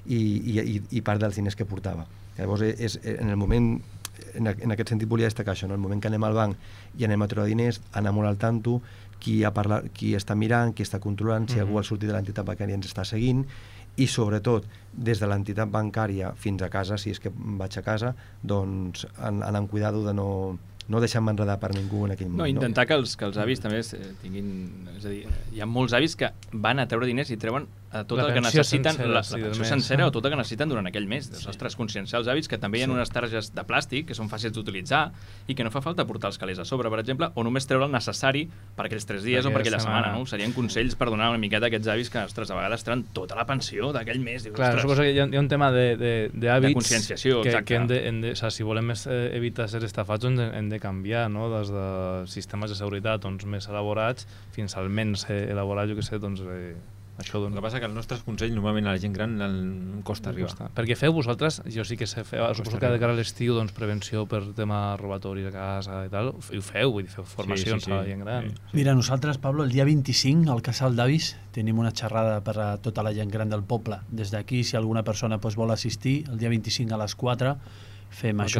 i part dels diners que portava. Llavors, en el moment, en aquest sentit volia destacar això, en el moment que anem al banc i anem a treure diners, anar molt al tanto, qui està mirant, qui està controlant, si algú al sortir de l'entitat bancària ens està seguint, i sobretot des de l'entitat bancària fins a casa, si és que vaig a casa, doncs anar amb cuidado de no deixar-me enredar per ningú en aquell moment. No, intentar que els avis també tinguin... És a dir, hi ha molts avis que van a treure diners i treuen tot el que necessiten, la pensió sencera o tot el que necessiten durant aquell mes. Ostres, conscienciar els hàbits, que també hi ha unes targes de plàstic que són fàcils d'utilitzar i que no fa falta portar els calés a sobre, per exemple, o només treure el necessari per aquells 3 dies o per aquella setmana. No? Serien consells per donar una miqueta a aquests hàbits que, ostres, a vegades treuen tota la pensió d'aquell mes. Dius, clar, suposo que hi ha un tema d'hàbits de conscienciació, que si volem evitar ser estafats hem de canviar, no? Des de sistemes de seguretat més elaborats fins al menys elaborat, jo què sé, doncs... Això, el que passa que els nostres consells normalment a la gent gran costa arribar. Perquè feu vosaltres, jo sí que sé fer, suposo que de cara a l'estiu, doncs prevenció per tema robatoris a casa i tal, ho feu, vull dir, feu formacions a la gent gran. Mira, nosaltres, Pablo, el dia 25 al Casal d'Avis tenim una xerrada per a tota la gent gran del poble. Des d'aquí, si alguna persona vol assistir, el dia 25 a les 4 fem això,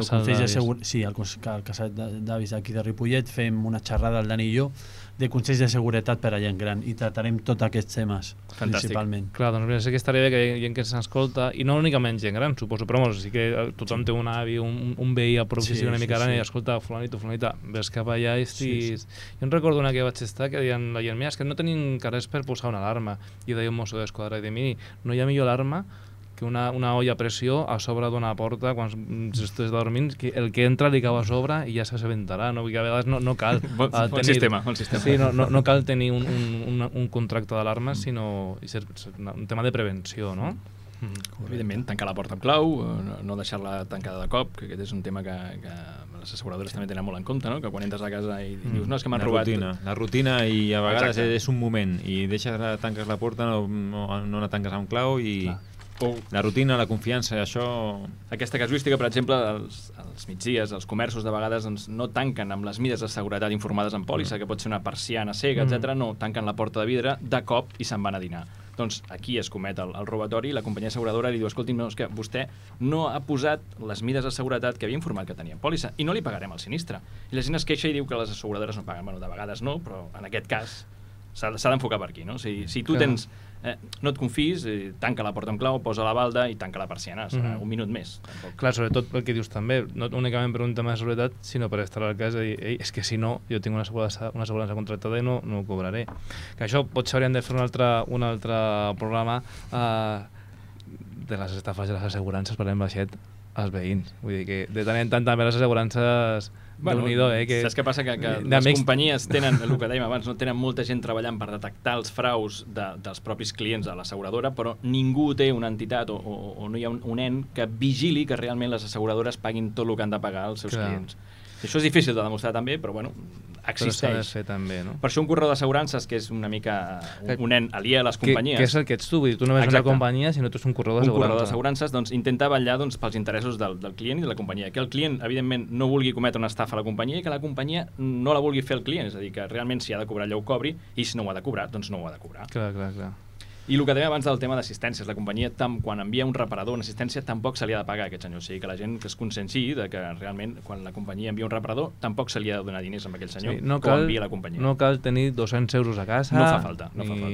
al Casal d'Avis d'aquí de Ripollet, fem una xerrada al Dani i jo de consells de seguretat per a gent gran i tratarem tots aquests temes. Fantàstic. Principalment. Clar, doncs mira, sé que estaria bé que hi ha gent que s'escolta, i no únicament gent gran, suposo, però sí que tothom té un avi, un veí a prop que sigui una mica gran i escolta, fulanita, ves cap allà i estiguis... Jo em recordo una que vaig estar que deien la gent, mira, és que no tenim res per posar una alarma, i deia un mosso d'esquadra, i de mi, no hi ha millor alarma que una olla a pressió a sobre d'una porta quan estàs dormint, que el que entra li cau a sobre i ja s'assabentarà, no? Perquè a vegades no cal bon sistema. Sí, no cal tenir un contracte d'alarma, sinó un tema de prevenció, no? Evidentment, tancar la porta amb clau, no deixar-la tancada de cop, que aquest és un tema que les asseguradores també tenen molt en compte, no? Que quan entres a casa i dius, no, és que m'han robat... La rutina, i a vegades és un moment, i tanques la porta, no la tanques amb clau i... La rutina, la confiança, això... Aquesta casuística, per exemple, els migdies, els comerços de vegades no tanquen amb les mides de seguretat informades en pòlissa, que pot ser una persiana cega, etc. No, tanquen la porta de vidre de cop i se'n van a dinar. Doncs aquí es comet el robatori i la companyia asseguradora li diu, escolti, no, és que vostè no ha posat les mides de seguretat que havia informat que tenia en pòlissa i no li pagarem el sinistre. I la gent es queixa i diu que les asseguradores no paguen. Bueno, de vegades no, però en aquest cas s'ha d'enfocar per aquí, no? Si tu tens... no et confis, tanca la porta amb clau, posa la balda i tanca la persiana, serà un minut més. Clar, sobretot el que dius també, no únicament per un tema de seguretat, sinó per estar al cas i dir, és que si no, jo tinc una assegurança contractada i no ho cobraré. Que això potser hauríem de fer un altre programa de les estafes de les assegurances, parlem baixet, als veïns. Vull dir que de tant en tant també les assegurances... Bueno, saps què passa? Que les companyies tenen, el que dèiem abans, no tenen molta gent treballant per detectar els fraus dels propis clients a l'asseguradora, però ningú té una entitat o no hi ha un ens que vigili que realment les asseguradores paguin tot el que han de pagar als seus clients. Això és difícil de demostrar també, però bueno, existeix. Però s'ha de fer també, no? Per això un correu d'assegurances, que és una mica un nen aliè a les companyies... Que és el que ets tu, vull dir, tu no ets una companyia, sinó tu ets un correu d'assegurances. Un correu d'assegurances, doncs, intenta vetllar pels interessos del client i de la companyia. Que el client, evidentment, no vulgui cometre una estafa a la companyia i que la companyia no la vulgui fer al client. És a dir, que realment si ha de cobrar allò ho cobri i si no ho ha de cobrar, doncs no ho ha de cobrar. Clar. I el que dèiem abans del tema d'assistències, la companyia, quan envia un reparador, una assistència, tampoc se li ha de pagar a aquest senyor. O sigui, que la gent que es conscienciï de que realment, quan la companyia envia un reparador, tampoc se li ha de donar diners a aquell senyor que ho envia la companyia. No cal tenir 200 euros a casa... No fa falta.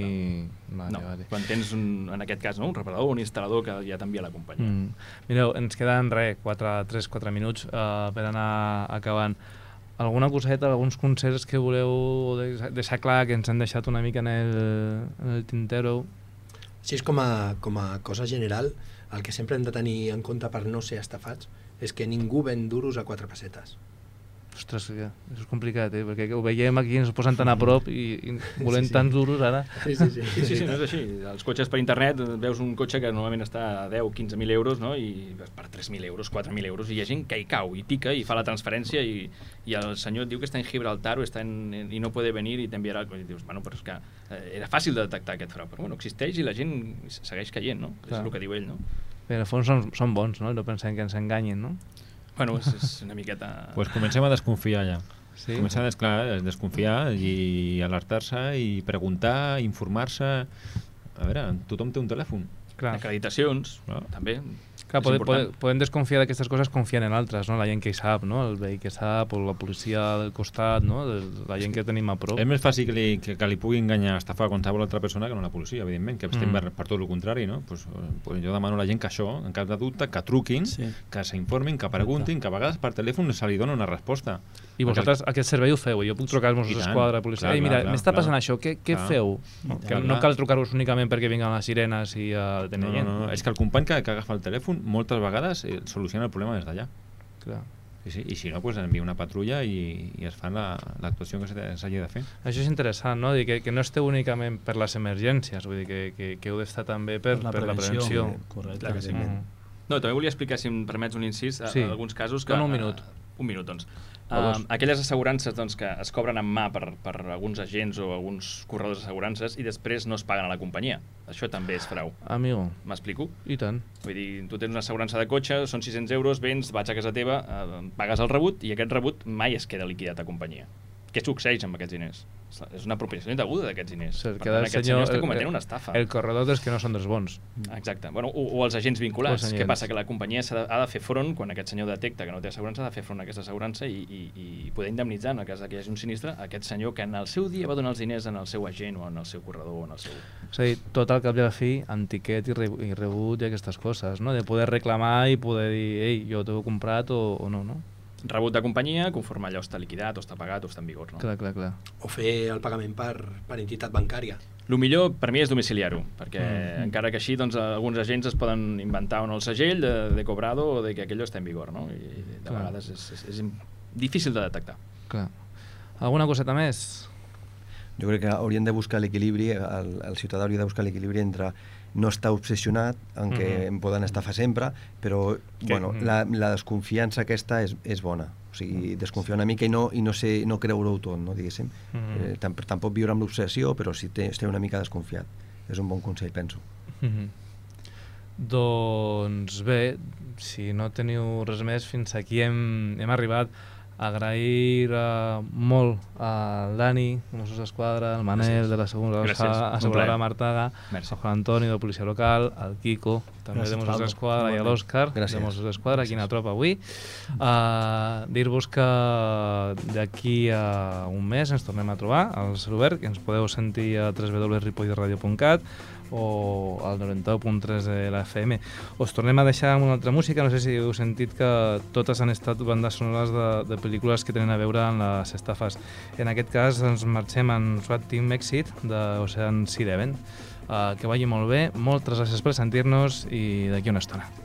Vale. Quan tens, en aquest cas, un reparador o un instal·lador que ja t'envia la companyia. Mireu, ens queden 3-4 minuts per anar acabant. Alguna coseta, alguns consells que voleu deixar clar, que ens han deixat una mica en el tintero? Així és com a cosa general, el que sempre hem de tenir en compte per no ser estafats és que ningú ven duros a 4 pessetes. Ostres, ja, això és complicat, perquè ho veiem aquí, ens posen tan a prop i volem tants duros ara. Sí, no és així. Els cotxes per internet, veus un cotxe que normalment està a 10-15.000 euros, no? I per 3.000 euros, 4.000 euros, i hi ha gent que hi cau i pica i fa la transferència i el senyor et diu que està en Gibraltar o i no puede venir i t'enviarà... I dius, bueno, però és que era fàcil de detectar aquest frau, però bueno, existeix i la gent segueix caient, no? És el que diu ell, no? Però en el fons són bons, no? No pensem que ens enganyin, no? Bueno, és una miqueta... Pues comencem a desconfiar ja. Sí? Comencem a desconfiar i alertar-se i preguntar, informar-se... A veure, tothom té un telèfon. Acreditacions, també. Clar, podem desconfiar d'aquestes coses confiant en altres, no? La gent que hi sap, no? El veí que sap, o la policia del costat, no? La gent que tenim a prop. És més fàcil que li pugui enganyar, estafar qualsevol altra persona que no la policia, evidentment, que estem per tot el contrari, no? Pues jo demano a la gent que això, en cas de dubte, que truquin, que s'informin, que preguntin, que a vegades per telèfon se li dona una resposta. I vosaltres aquest servei ho feu? Jo puc trucar als Mossos d'Esquadra, a la policia, mira, m'està passant això, què feu? No cal trucar-vos únicament perquè vinguen les sirenes i a detenir gent. No, és que el company que agafa el telèfon moltes vegades soluciona el problema des d'allà. I si no, pues envia una patrulla i es fa l'actuació que s'hagi de fer. Això és interessant, no? Dir que no esteu únicament per les emergències, vull dir que heu d'estar també per la prevenció. Correcte. No, també volia explicar, si em permets un incís, alguns casos que... Dona un minut. Un minut, doncs. Aquelles assegurances que es cobren en mà per alguns agents o alguns corredors d'assegurances i després no es paguen a la companyia. Això també és frau. Amigo. M'explico? I tant. Vull dir, tu tens una assegurança de cotxe, són 600 euros, vens, vaig a casa teva, pagues el rebut i aquest rebut mai es queda liquidat a companyia. Què succeeix amb aquests diners? És una apropiació indeguda d'aquests diners. Per tant, aquest senyor està cometent una estafa. El corredor dels que no són dels bons. Exacte. Bueno, o els agents vinculats. Què passa? Que la companyia ha de fer front, quan aquest senyor detecta que no té assegurança, ha de fer front a aquesta assegurança i poder indemnitzar, en el cas que hi hagi un sinistre, aquest senyor que en el seu dia va donar els diners en el seu agent o en el seu corredor o en el seu... És a dir, tot al cap i a la fi, amb tiquet i rebut i aquestes coses, no? De poder reclamar i poder dir, ei, jo t'ho he comprat o no, no? Rebut de companyia, conforme allò està liquidat o està pagat o està en vigor, no? Clar. O fer el pagament per entitat bancària. El millor per mi és domiciliar-ho, perquè encara que així doncs, alguns agents es poden inventar o no el segell de cobrado o de que aquello està en vigor, no? I de vegades és difícil de detectar. Clar. Alguna coseta més? Jo crec que hauríem de buscar l'equilibri, el ciutadà hauria de buscar l'equilibri entre no estar obsessionat en què em poden estafar sempre, però bueno, la desconfiança aquesta és bona. O sigui, desconfiar una mica i no creure-ho tot, no, diguéssim. Tampoc viure amb l'obsessió, però sí estar una mica desconfiat. És un bon consell, penso. Doncs bé, si no teniu res més, fins aquí hem arribat. Agrair molt al Dani, Mossos d'Esquadra, al Manel de la asseguradora Martaga, al Juan Antonio de Policia Local, al Quico, també de Mossos d'Esquadra, i a l'Òscar de Mossos d'Esquadra, aquí a Tropa avui. Dir-vos que d'aquí a un mes ens tornem a trobar al Celobert, que ens podeu sentir a www.ripollradio.cat o al 91.3 de la FM. Us tornem a deixar amb una altra música. No sé si heu sentit que totes han estat bandes sonores de pel·lícules que tenen a veure amb les estafes. En aquest cas ens marxem en SWAT Team Exit d'Ocean's 11. Que vagi molt bé, moltes gràcies per sentir-nos i d'aquí una estona.